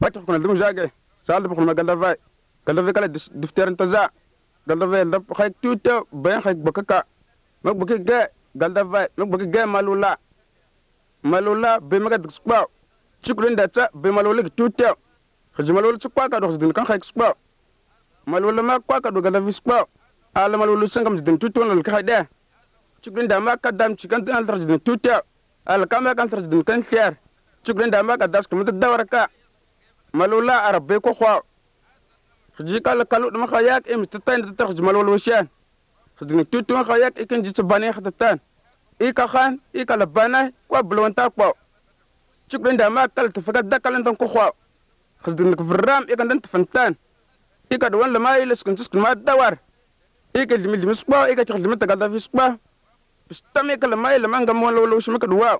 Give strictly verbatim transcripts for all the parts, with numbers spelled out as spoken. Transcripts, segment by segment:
Pacha kuna dum jage sal bu khulma galda vai galda vai kala difteran taza galda vai da khay tuta bayan khay bakaka mak bakki ge galda vai mak bakki ge malula malula be maga dskba chukrin da ta be malula tuta khaji malula tspa ka do din kan khay skba malula ma kwa ka do galda vi skba ala malula sangam din tuta wal khay de chukrin da ma ka dam chikan al tarjin tuta al kama kan tarjin kan khair chukrin da ma ka das kuma dawaraka malula arabe ko khwa khji kala kalu dama khayak em tatan da tarj malula washan khdi tutu khayak ikin jit bani khatatan ika khan ika labana ko blonta ko chukren da ma kal tafaga dakalan tan ko khwa khdi nak vram ikan dan tafantan ika do wala mai les kun tsiskun ma dawar ika limi limi spa ika chkhli mata galda fi spa bistami kala mai lama ngam wala wala shmaka duwa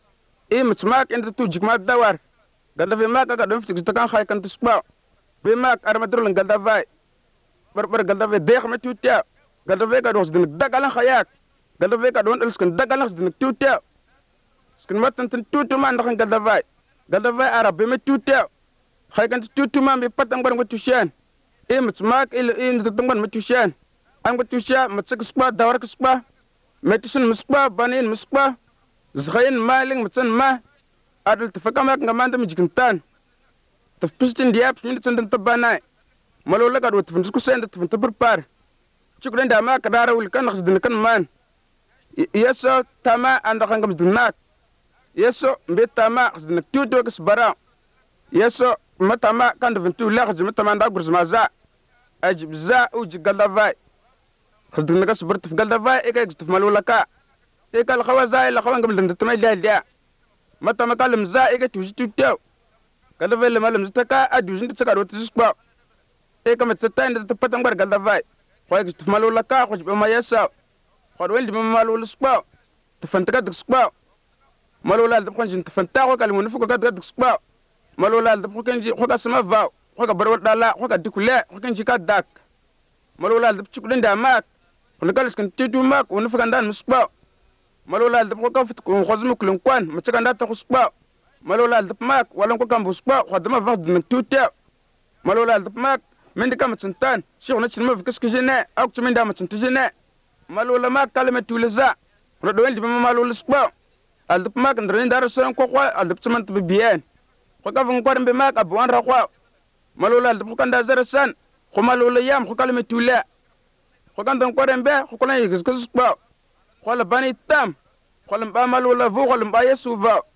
e mutmak inda tu jikma dawar galda fi mak ka don fitik takan khay kan tspa be mak armadrul galda vai barbar galda fi dekh ma tutia galda fi ka dos din dagalan khayak galda fi ka don elskan dagalan din tutia skin matan tin tutu man ndax galda vai galda vai arab be ma tutia khay kan tutu man be patang bar ngatu shan e mutmak il in de tangban matu shan ang matu sha matsik spa dawar spa metisin muspa banin muspa zkhayin maling mutsan ma adul tafakamak ngamanda mijikintan tafpistin diap min tsandan tabana malola gadu tafin ku senda tafin tabarpar chukren da ma kadara wul kan khzdin kan man yeso tama anda khangam dunak yeso mbe tama khzdin tuto kasbara yeso matama kan da vintu la khzdin matama nda gursma za ajib za uji galavai khzdin kasbar taf galavai e kay taf malola ka e kal khawaza ila khawangam dan tamay la mata makalam za ega tuji tutau kada vele malam zitaka adu jinda tsaka do tspa e kama tata inda tapatang bar galda vai khoy gist malula ka khoj be mayasa khod weldi be malula spa tafantaka dik spa malula dab khonjin tafanta ko kal munfu ko gad dik spa malula dab khokenji khoka sama va khoka barwal dala khoka dikule khokenji ka dak malula dab chukden da mak on kal skan titu mak on fuka ndan spa malola dab ko kafit ko khozmu kulun kwan mataka nda ta khusba malola dab mak walan ko kam busba khadma vaqd min tuta malola dab mak min dikam tsantan shi ona chin ma fikas kishine ak tumin da matsan tijine malola mak kalma tulza no do wendi malola sba al dab mak ndrin dar son ko kwa al dab tman tbi bien ko ka vun kwarin be mak abwan ra kwa malola dab ko nda zarasan ko malola yam ko kalma tula ko kan don kwarin be ko lan yigis ko sba khola bani tam khola ba malula fu khola ba yesu va